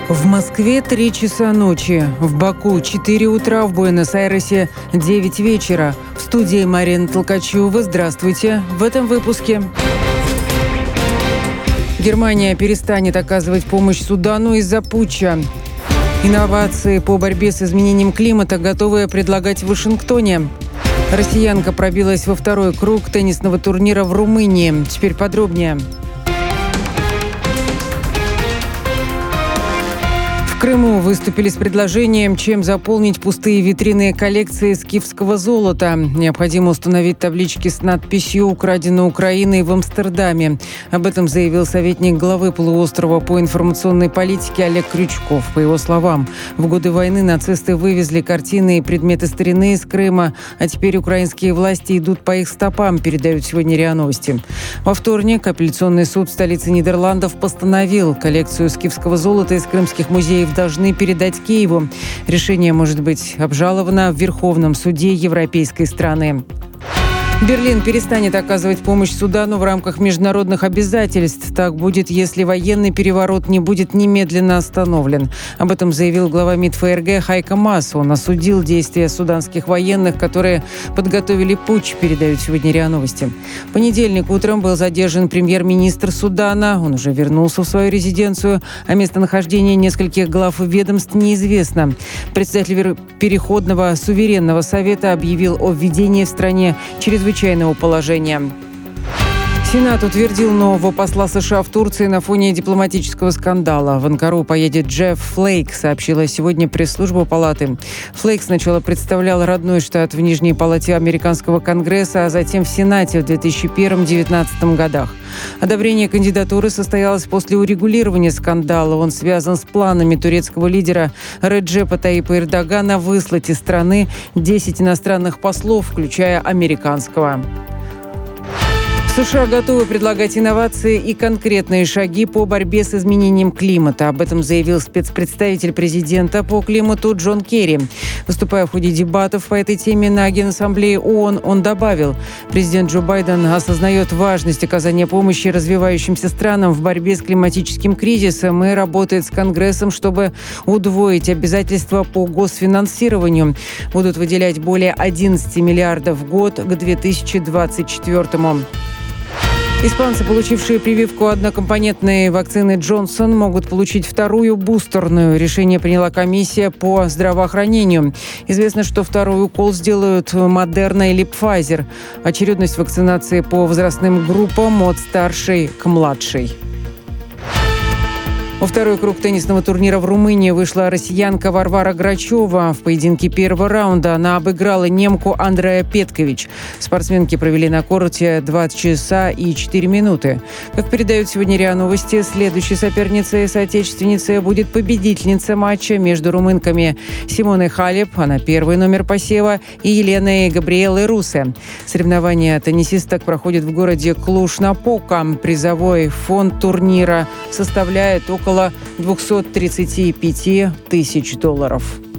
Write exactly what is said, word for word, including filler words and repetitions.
В Москве три часа ночи, в Баку четыре утра, в Буэнос-Айресе девять вечера. В студии Марина Толкачева. Здравствуйте. В этом выпуске. Германия перестанет оказывать помощь Судану из-за путча. Инновации по борьбе с изменением климата готовы предлагать в Вашингтоне. Россиянка пробилась во второй круг теннисного турнира в Румынии. Теперь подробнее. В Крыму выступили с предложением, чем заполнить пустые витрины коллекции скифского золота. Необходимо установить таблички с надписью «Украдено Украиной» в Амстердаме. Об этом заявил советник главы полуострова по информационной политике Олег Крючков. По его словам, в годы войны нацисты вывезли картины и предметы старины из Крыма, а теперь украинские власти идут по их стопам, передают сегодня РИА Новости. Во вторник апелляционный суд столицы Нидерландов постановил, коллекцию скифского золота из крымских музеев должны передать Киеву. Решение может быть обжаловано в Верховном суде европейской страны. Берлин перестанет оказывать помощь Судану в рамках международных обязательств. Так будет, если военный переворот не будет немедленно остановлен. Об этом заявил глава МИД ФРГ Хайко Маас. Он осудил действия суданских военных, которые подготовили путч, передают сегодня РИА Новости. В понедельник утром был задержан премьер-министр Судана. Он уже вернулся в свою резиденцию, а местонахождение нескольких глав ведомств неизвестно. Председатель Переходного суверенного совета объявил о введении в стране чрезвычайного положения. Сенат утвердил нового посла США в Турции на фоне дипломатического скандала. В Анкару поедет Джефф Флейк, сообщила сегодня пресс-служба палаты. Флейк сначала представлял родной штат в Нижней палате американского конгресса, а затем в Сенате в две тысячи первом — две тысячи девятнадцатом годах. Одобрение кандидатуры состоялось после урегулирования скандала. Он связан с планами турецкого лидера Реджепа Таипа Эрдогана выслать из страны десять иностранных послов, включая американского. США готовы предлагать инновации и конкретные шаги по борьбе с изменением климата. Об этом заявил спецпредставитель президента по климату Джон Керри. Выступая в ходе дебатов по этой теме на Генассамблее ООН, он добавил, президент Джо Байден осознает важность оказания помощи развивающимся странам в борьбе с климатическим кризисом и работает с Конгрессом, чтобы удвоить обязательства по госфинансированию. Будут выделять более одиннадцать миллиардов в год к две тысячи двадцать четвёртому. Испанцы, получившие прививку однокомпонентной вакцины Джонсон, могут получить вторую бустерную. Решение приняла комиссия по здравоохранению. Известно, что второй укол сделают Модерна или Pfizer. Очередность вакцинации по возрастным группам от старшей к младшей. Во второй круг теннисного турнира в Румынии вышла россиянка Варвара Грачева. В поединке первого раунда она обыграла немку Андреа Петкович. Спортсменки провели на корте два часа и четыре минуты. Как передают сегодня РИА Новости, следующей соперницей соотечественницы будет победительница матча между румынками Симоной Халеп, она первый номер посева, и Еленой Габриэлой Русе. Соревнования теннисисток проходят в городе Клуж-Напока. Призовой фонд турнира составляет около двести тридцать пять тысяч долларов.